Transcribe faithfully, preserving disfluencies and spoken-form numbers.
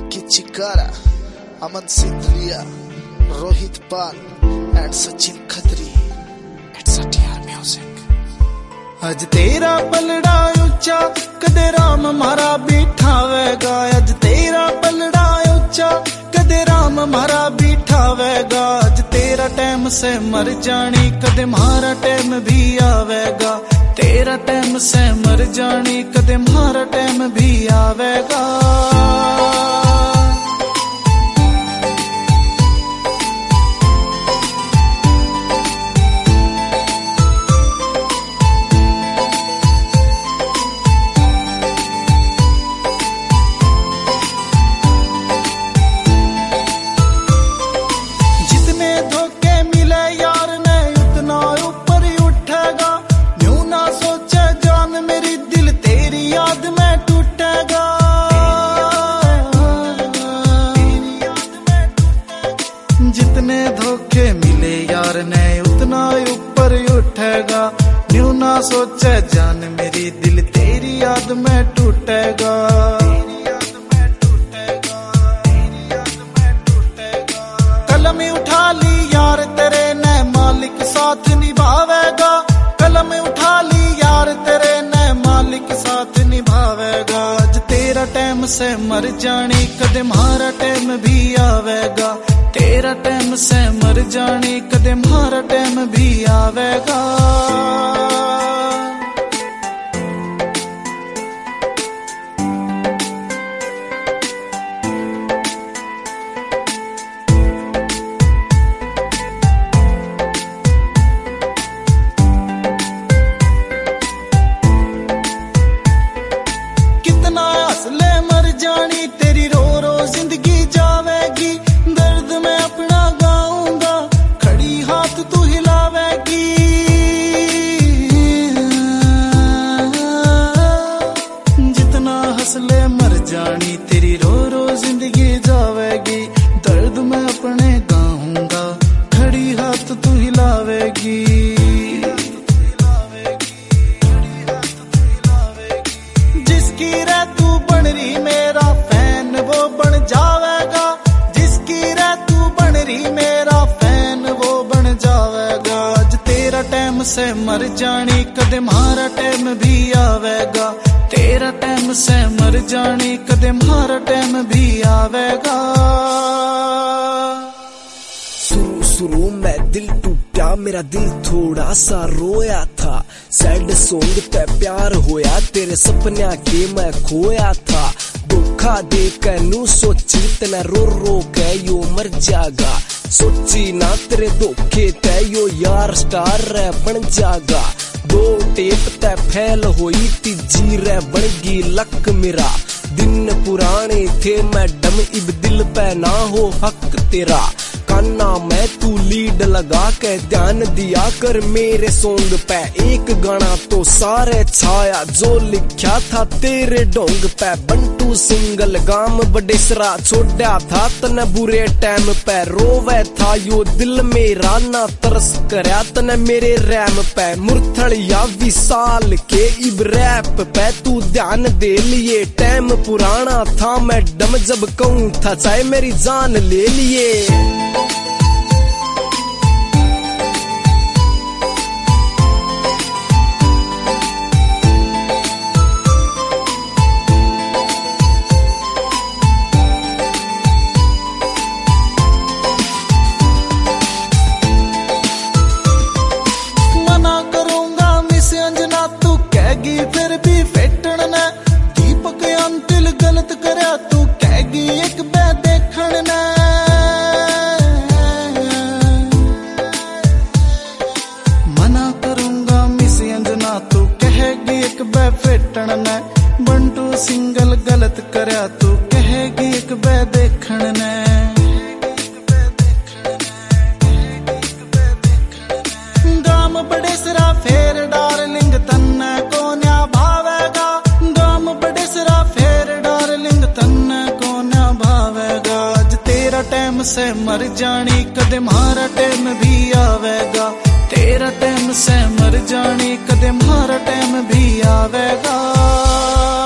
Vicky Chikara, Aman Sindhaliya, Rohit Pal and Sachin Khatri at Satiyar music. अज तेरा पलड़ा ऊंचा कदे राम मारा बिठावेगा, अज तेरा पलड़ा ऊंचा कदे राम मारा बिठावेगा। अज तेरा टाइम से मर जानी कदे मारा टाइम भी आवेगा, तेरा टाइम से मर जानी कदे मारा टाइम भी आवेगा। जितने धोखे मिले यार ने उतना ऊपर उठेगा, न्यू ना सोचे जान मेरी दिल तेरी याद में टूटेगा। कलम उठा ली यार तेरे ने मालिक साथ निभावेगा, कलम उठा ली यार तेरे ने मालिक साथ निभावेगा। आज तेरा टाइम से मर जानी कदे मारा टाइम भी आवेगा, तेरा टाइम से मर जानी कदे मारा टाइम भी आवेगा। कितना हंसले मर जानी तेरी रो रो जिंदगी जावेगी, दर्द में अपना गाऊंगा खड़ी हाथ तू हिलावेगी। जितना हंसले मर जानी तेरी रो रो जिंदगी जावेगी, दर्द में अपने गाऊंगा खड़ी हाथ तू हिलावेगी। जिसकी रे तू बन रही मेरा फैन वो बन जावेगा, जिसकी रे तू बन रही मेरा फैन वो बन जावेगा। आज तेरा टाइम से मर जानी कदे मारा टाइम भी आवेगा, तेरा टाइम से मर जानी कदे मारा टाइम भी आवेगा। शुरू शुरू में दिल टूटा, मेरा दिल थोड़ा सा रोया था, सैड सॉन्ग पे प्यार होया, तेरे सपना के मैं खोया था। धोखा दे के नू सोची तना रो रो के यो मर जागा, सोची ना तेरे धोखे ते यो यार स्टार रे बन जागा। दो टेप ते फैल होई तीजी रे बड़गी लक मेरा, दिन पुराने थे मैडम इब दिल पे ना हो हक तेरा। कान्ना मैं तू लीड लगा के ध्यान दिया कर मेरे सॉन्ग पे, एक गाना तो सारे छाया जो लिखा था तेरे ढोंग पे। बंटू सिंगल गाम बडेसरा छोड़ा था तने बुरे टाइम पे, रोवे था यो दिल मेरा ना तरस करया तने मेरे रैम पे। मुरथड़िया विशाल के इब रैप पे तू ध्यान दे लिए, टाइम पुराना था मैडम जब कहूँ था चाहे मेरी जान ले लिए। फिर भी फेटन ने दीपक अंतिल गलत करया तू कहगी एक बे देखन ने। मना करूंगा मिस अंजना तू कहेगी एक बे फेटन ने, बंटू सिंगल गलत करया तू कहेगी एक बे देखन ने। गाम बड़े सरा फेर डार्लिंग तन्ने को न्या भावेगा, गाम बड़े सरा फेर डार्लिंग तन्ने को न्या भावेगा। आज तेरा टाइम से मर जानी कदे मारा टाइम भी आवेगा, तेरा टाइम से मर जानी कदे मारा टाइम भी आवेगा।